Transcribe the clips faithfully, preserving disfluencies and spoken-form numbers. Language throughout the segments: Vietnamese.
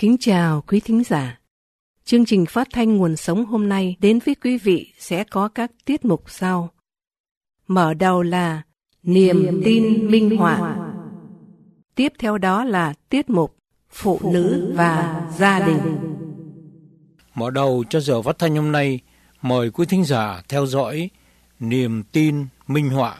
Kính chào quý thính giả. Chương trình phát thanh Nguồn Sống hôm nay đến với quý vị sẽ có các tiết mục sau. Mở đầu là Niềm, Niềm tin minh họa. Tiếp theo đó là tiết mục Phụ, Phụ nữ và, và gia đình. Mở đầu cho giờ phát thanh hôm nay, mời quý thính giả theo dõi Niềm tin minh họa.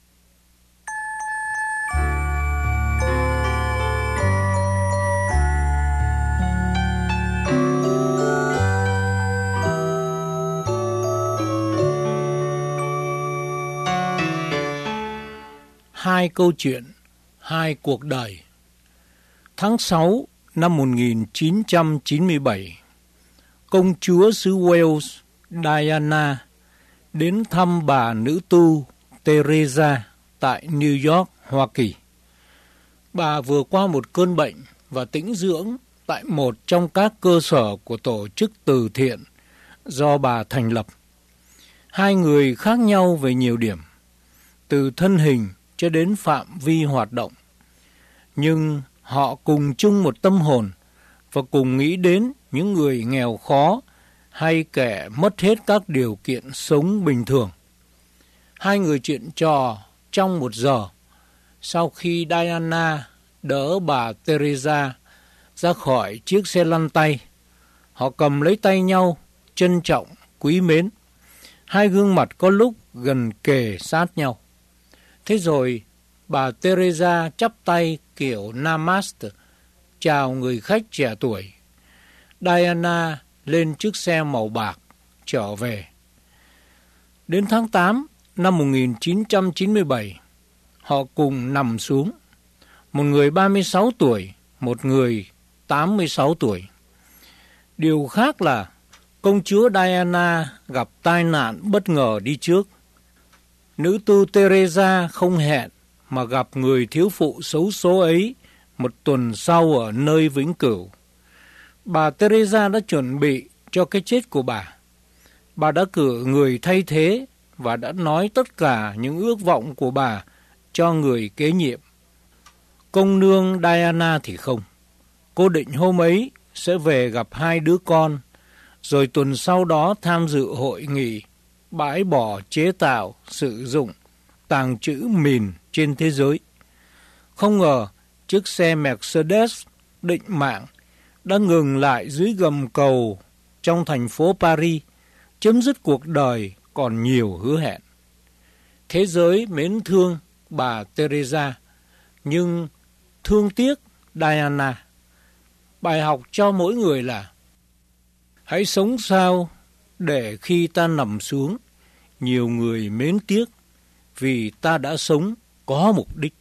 Hai câu chuyện, hai cuộc đời. Tháng sáu năm một nghìn chín trăm chín mươi bảy, công chúa xứ Wales Diana đến thăm bà nữ tu Teresa tại New York, Hoa Kỳ. Bà vừa qua một cơn bệnh và tĩnh dưỡng tại một trong các cơ sở của tổ chức từ thiện do bà thành lập. Hai người khác nhau về nhiều điểm, từ thân hình cho đến phạm vi hoạt động. Nhưng họ cùng chung một tâm hồn và cùng nghĩ đến những người nghèo khó hay kẻ mất hết các điều kiện sống bình thường. Hai người chuyện trò trong một giờ sau khi Diana đỡ bà Teresa ra khỏi chiếc xe lăn tay. Họ cầm lấy tay nhau, trân trọng, quý mến. Hai gương mặt có lúc gần kề sát nhau. Thế rồi, bà Teresa chắp tay kiểu Namaste, chào người khách trẻ tuổi. Diana lên chiếc xe màu bạc, trở về. Đến tháng tám năm một nghìn chín trăm chín mươi bảy, họ cùng nằm xuống. Một người ba mươi sáu tuổi, một người tám mươi sáu tuổi. Điều khác là công chúa Diana gặp tai nạn bất ngờ đi trước. Nữ tu Teresa không hẹn mà gặp người thiếu phụ xấu số ấy một tuần sau ở nơi vĩnh cửu. Bà Teresa đã chuẩn bị cho cái chết của bà. Bà đã cử người thay thế và đã nói tất cả những ước vọng của bà cho người kế nhiệm. Công nương Diana thì không. Cô định hôm ấy sẽ về gặp hai đứa con, rồi tuần sau đó tham dự hội nghị bãi bỏ chế tạo, sử dụng, tàng trữ mìn trên thế giới. Không ngờ, chiếc xe Mercedes định mạng đã ngừng lại dưới gầm cầu trong thành phố Paris, chấm dứt cuộc đời còn nhiều hứa hẹn. Thế giới mến thương bà Teresa, nhưng thương tiếc Diana. Bài học cho mỗi người là: hãy sống sao để khi ta nằm xuống, nhiều người mến tiếc vì ta đã sống có mục đích.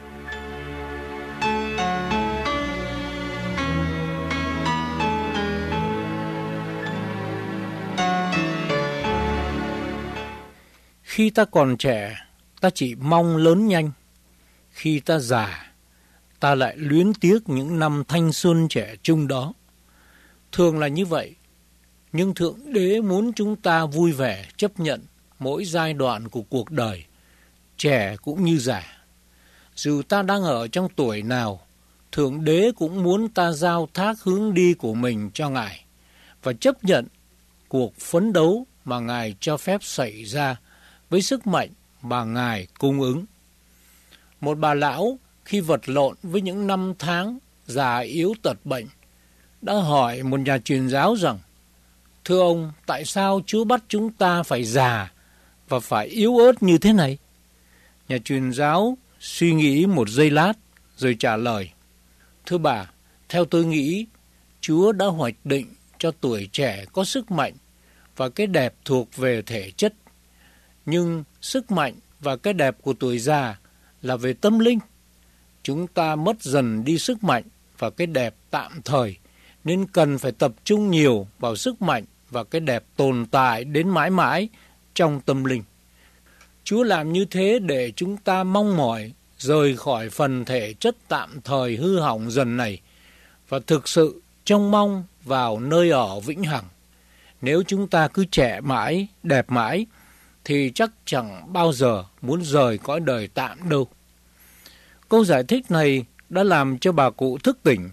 Khi ta còn trẻ, ta chỉ mong lớn nhanh. Khi ta già, ta lại luyến tiếc những năm thanh xuân trẻ trung đó. Thường là như vậy, nhưng Thượng Đế muốn chúng ta vui vẻ chấp nhận mỗi giai đoạn của cuộc đời, trẻ cũng như già. Dù ta đang ở trong tuổi nào, Thượng Đế cũng muốn ta giao thác hướng đi của mình cho Ngài và chấp nhận cuộc phấn đấu mà Ngài cho phép xảy ra với sức mạnh mà Ngài cung ứng. Một bà lão khi vật lộn với những năm tháng già yếu tật bệnh đã hỏi một nhà truyền giáo rằng: thưa ông, tại sao Chúa bắt chúng ta phải già và phải yếu ớt như thế này? Nhà truyền giáo suy nghĩ một giây lát rồi trả lời: thưa bà, theo tôi nghĩ, Chúa đã hoạch định cho tuổi trẻ có sức mạnh và cái đẹp thuộc về thể chất. Nhưng sức mạnh và cái đẹp của tuổi già là về tâm linh. Chúng ta mất dần đi sức mạnh và cái đẹp tạm thời, nên cần phải tập trung nhiều vào sức mạnh và cái đẹp tồn tại đến mãi mãi trong tâm linh. Chúa làm như thế để chúng ta mong mỏi rời khỏi phần thể chất tạm thời hư hỏng dần này và thực sự trông mong vào nơi ở vĩnh hằng. Nếu chúng ta cứ trẻ mãi, đẹp mãi, thì chắc chẳng bao giờ muốn rời cõi đời tạm đâu. Câu giải thích này đã làm cho bà cụ thức tỉnh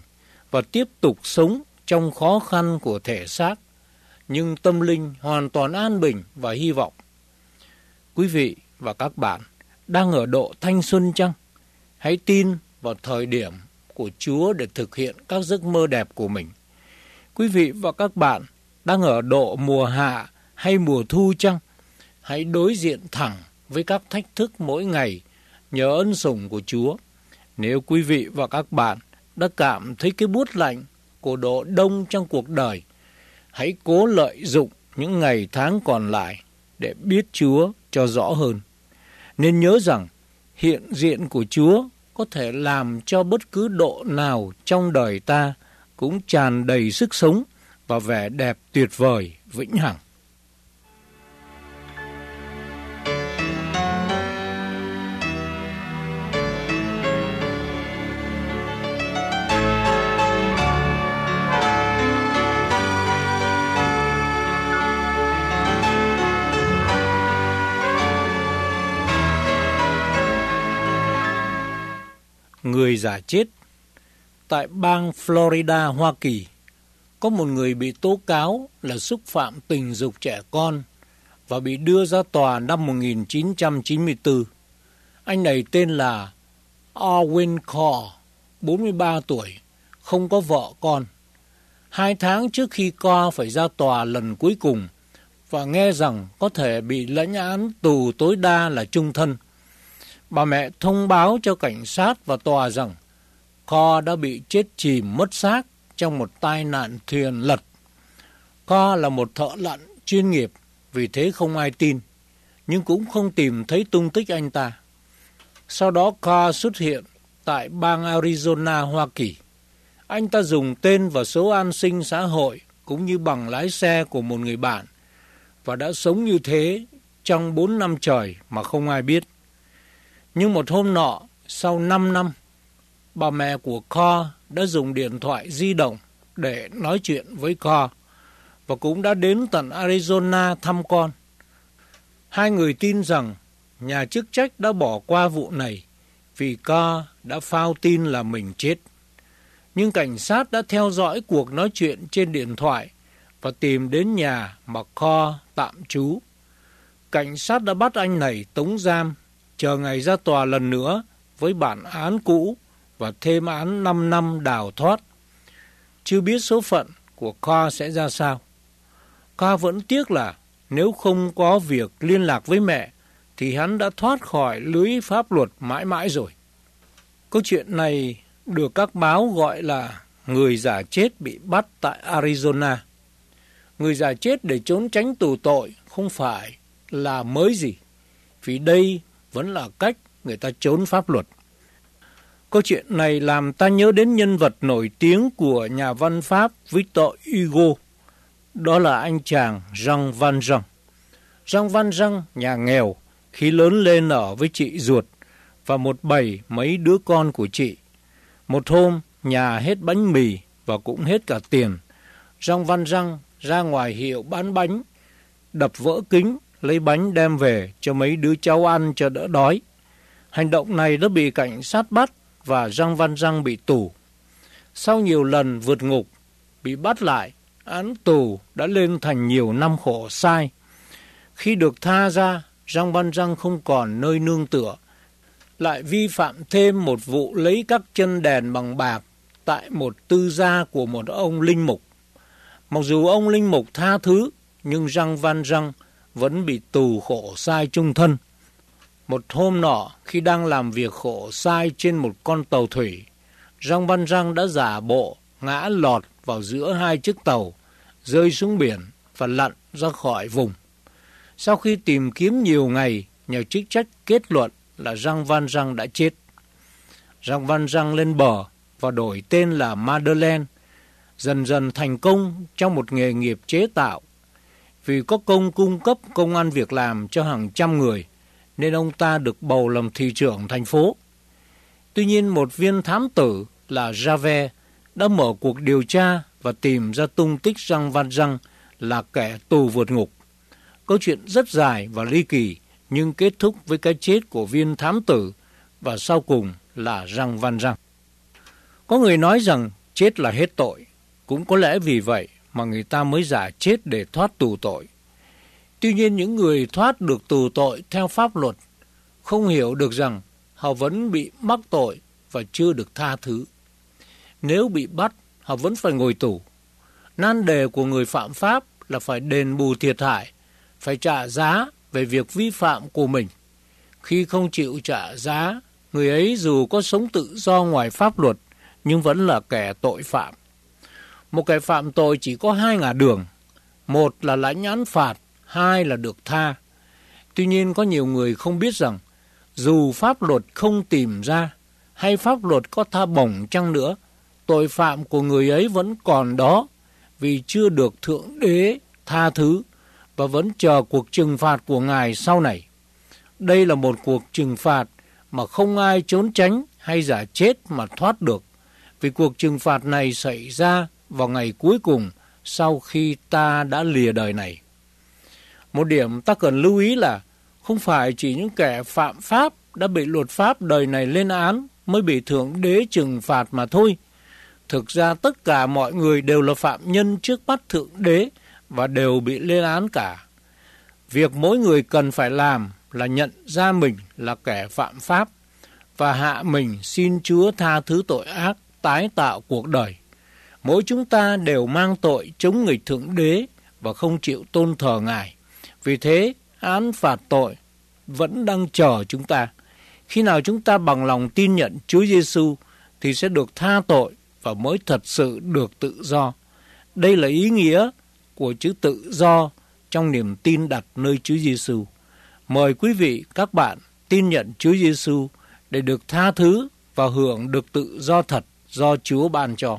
và tiếp tục sống trong khó khăn của thể xác, nhưng tâm linh hoàn toàn an bình và hy vọng. Quý vị và các bạn đang ở độ thanh xuân chăng? Hãy tin vào thời điểm của Chúa để thực hiện các giấc mơ đẹp của mình. Quý vị và các bạn đang ở độ mùa hạ hay mùa thu chăng? Hãy đối diện thẳng với các thách thức mỗi ngày nhờ ân sủng của Chúa. Nếu quý vị và các bạn đã cảm thấy cái buốt lạnh của độ đông trong cuộc đời, hãy cố lợi dụng những ngày tháng còn lại để biết Chúa cho rõ hơn. Nên nhớ rằng hiện diện của Chúa có thể làm cho bất cứ độ nào trong đời ta cũng tràn đầy sức sống và vẻ đẹp tuyệt vời vĩnh hằng. Người giả chết. Tại bang Florida, Hoa Kỳ, có một người bị tố cáo là xúc phạm tình dục trẻ con và bị đưa ra tòa năm một nghìn chín trăm chín mươi tư. Anh này tên là Owen Carr, bốn mươi ba tuổi, không có vợ con. Hai tháng trước khi Carr phải ra tòa lần cuối cùng và nghe rằng có thể bị lãnh án tù tối đa là chung thân, bà mẹ thông báo cho cảnh sát và tòa rằng Carr đã bị chết chìm mất xác trong một tai nạn thuyền lật. Carr là một thợ lặn chuyên nghiệp, vì thế không ai tin, nhưng cũng không tìm thấy tung tích anh ta. Sau đó Carr xuất hiện tại bang Arizona, Hoa Kỳ. Anh ta dùng tên và số an sinh xã hội cũng như bằng lái xe của một người bạn và đã sống như thế trong bốn năm trời mà không ai biết. Nhưng một hôm nọ, sau năm năm, bà mẹ của Carr đã dùng điện thoại di động để nói chuyện với Carr và cũng đã đến tận Arizona thăm con. Hai người tin rằng nhà chức trách đã bỏ qua vụ này vì Carr đã phao tin là mình chết. Nhưng cảnh sát đã theo dõi cuộc nói chuyện trên điện thoại và tìm đến nhà mà Carr tạm trú. Cảnh sát đã bắt anh này tống giam, chờ ngày ra tòa lần nữa với bản án cũ và thêm án năm năm đào thoát. Chưa biết số phận của Carr sẽ ra sao. Carr vẫn tiếc là nếu không có việc liên lạc với mẹ thì hắn đã thoát khỏi lưới pháp luật mãi mãi rồi. Câu chuyện này được các báo gọi là người giả chết bị bắt tại Arizona. Người giả chết để trốn tránh tù tội không phải là mới gì, vì đây vẫn là cách người ta trốn pháp luật. Câu chuyện này làm ta nhớ đến nhân vật nổi tiếng của nhà văn Pháp Victor Hugo. Đó là anh chàng Jean Valjean. Jean Valjean, nhà nghèo, khi lớn lên ở với chị ruột và một bầy mấy đứa con của chị. Một hôm, nhà hết bánh mì và cũng hết cả tiền. Jean Valjean ra ngoài hiệu bán bánh, đập vỡ kính, lấy bánh đem về cho mấy đứa cháu ăn cho đỡ đói. Hành động này đã bị cảnh sát bắt và Jean Valjean bị tù. Sau nhiều lần vượt ngục, bị bắt lại, án tù đã lên thành nhiều năm khổ sai. Khi được tha ra, Jean Valjean không còn nơi nương tựa, lại vi phạm thêm một vụ lấy các chân đèn bằng bạc tại một tư gia của một ông linh mục. Mặc dù ông linh mục tha thứ, nhưng Jean Valjean vẫn bị tù khổ sai chung thân. Một hôm nọ, khi đang làm việc khổ sai trên một con tàu thủy, Jean Valjean đã giả bộ ngã lọt vào giữa hai chiếc tàu, rơi xuống biển và lặn ra khỏi vùng. Sau khi tìm kiếm nhiều ngày, nhà chức trách kết luận là Jean Valjean đã chết. Jean Valjean lên bờ và đổi tên là Madeleine, dần dần thành công trong một nghề nghiệp chế tạo. Vì có công cung cấp công ăn việc làm cho hàng trăm người, nên ông ta được bầu làm thị trưởng thành phố. Tuy nhiên, một viên thám tử là Javert đã mở cuộc điều tra và tìm ra tung tích Jean Valjean là kẻ tù vượt ngục. Câu chuyện rất dài và ly kỳ, nhưng kết thúc với cái chết của viên thám tử và sau cùng là Jean Valjean. Có người nói rằng chết là hết tội. Cũng có lẽ vì vậy mà người ta mới giả chết để thoát tù tội. Tuy nhiên những người thoát được tù tội theo pháp luật không hiểu được rằng họ vẫn bị mắc tội và chưa được tha thứ. Nếu bị bắt, họ vẫn phải ngồi tù. Nan đề của người phạm pháp là phải đền bù thiệt hại, phải trả giá về việc vi phạm của mình. Khi không chịu trả giá, người ấy dù có sống tự do ngoài pháp luật nhưng vẫn là kẻ tội phạm. Một kẻ phạm tội chỉ có hai ngả đường, một là lãnh án phạt, hai là được tha. Tuy nhiên có nhiều người không biết rằng dù pháp luật không tìm ra hay pháp luật có tha bổng chăng nữa, tội phạm của người ấy vẫn còn đó vì chưa được Thượng Đế tha thứ và vẫn chờ cuộc trừng phạt của Ngài sau này. Đây là một cuộc trừng phạt mà không ai trốn tránh hay giả chết mà thoát được, vì cuộc trừng phạt này xảy ra vào ngày cuối cùng sau khi ta đã lìa đời này. Một điểm ta cần lưu ý là không phải chỉ những kẻ phạm pháp đã bị luật pháp đời này lên án mới bị Thượng Đế trừng phạt mà thôi. Thực ra tất cả mọi người đều là phạm nhân trước mắt Thượng Đế và đều bị lên án cả. Việc mỗi người cần phải làm là nhận ra mình là kẻ phạm pháp và hạ mình xin Chúa tha thứ tội ác, tái tạo cuộc đời. Mỗi chúng ta đều mang tội chống nghịch Thượng Đế và không chịu tôn thờ Ngài. Vì thế, án phạt tội vẫn đang chờ chúng ta. Khi nào chúng ta bằng lòng tin nhận Chúa Giêsu thì sẽ được tha tội và mới thật sự được tự do. Đây là ý nghĩa của chữ tự do trong niềm tin đặt nơi Chúa Giêsu. Mời quý vị các bạn tin nhận Chúa Giêsu để được tha thứ và hưởng được tự do thật do Chúa ban cho.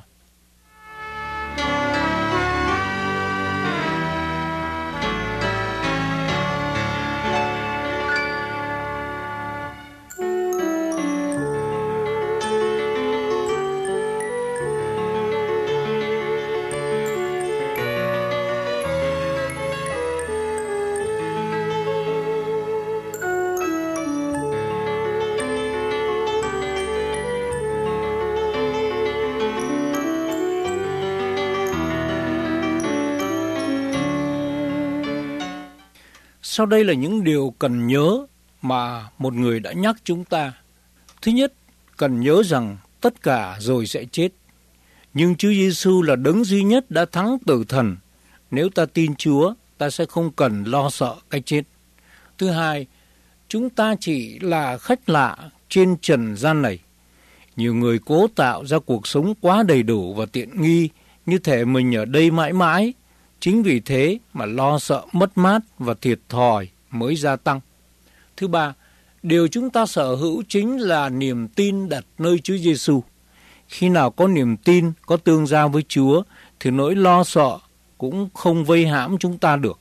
Sau đây là những điều cần nhớ mà một người đã nhắc chúng ta. Thứ nhất, cần nhớ rằng tất cả rồi sẽ chết. Nhưng Chúa Giêsu là đấng duy nhất đã thắng tử thần. Nếu ta tin Chúa, ta sẽ không cần lo sợ cái chết. Thứ hai, chúng ta chỉ là khách lạ trên trần gian này. Nhiều người cố tạo ra cuộc sống quá đầy đủ và tiện nghi, như thể mình ở đây mãi mãi. Chính vì thế mà lo sợ mất mát và thiệt thòi mới gia tăng. Thứ ba, điều chúng ta sở hữu chính là niềm tin đặt nơi Chúa Giêsu. Khi nào có niềm tin, có tương giao với Chúa, thì nỗi lo sợ cũng không vây hãm chúng ta được.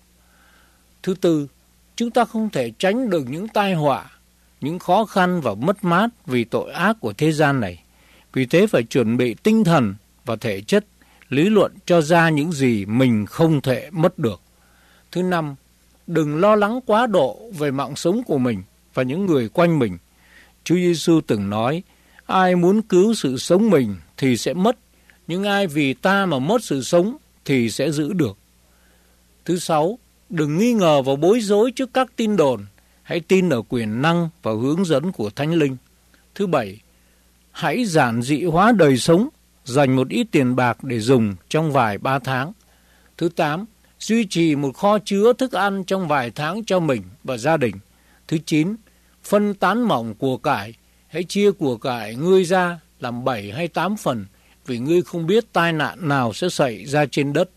Thứ tư, chúng ta không thể tránh được những tai họa, những khó khăn và mất mát vì tội ác của thế gian này. Vì thế phải chuẩn bị tinh thần và thể chất, lý luận cho ra những gì mình không thể mất được. Thứ năm, đừng lo lắng quá độ về mạng sống của mình và những người quanh mình. Chúa Giêsu từng nói, ai muốn cứu sự sống mình thì sẽ mất, nhưng ai vì ta mà mất sự sống thì sẽ giữ được. Thứ sáu, đừng nghi ngờ và bối rối trước các tin đồn, hãy tin ở quyền năng và hướng dẫn của Thánh Linh. Thứ bảy, hãy giản dị hóa đời sống, dành một ít tiền bạc để dùng trong vài ba tháng. Thứ tám, duy trì một kho chứa thức ăn trong vài tháng cho mình và gia đình. Thứ chín, phân tán mỏng của cải, hãy chia của cải ngươi ra làm bảy hay tám phần, vì ngươi không biết tai nạn nào sẽ xảy ra trên đất.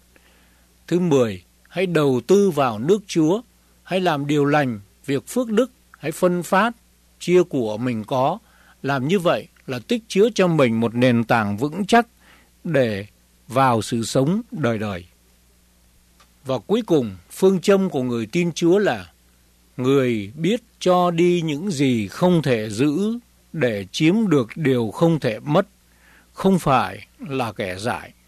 Thứ mười, hãy đầu tư vào nước Chúa, hãy làm điều lành, việc phước đức, hãy phân phát, chia của mình có. Làm như vậy là tích chứa cho mình một nền tảng vững chắc để vào sự sống đời đời. Và cuối cùng, phương châm của người tin Chúa là người biết cho đi những gì không thể giữ để chiếm được điều không thể mất, không phải là kẻ dại.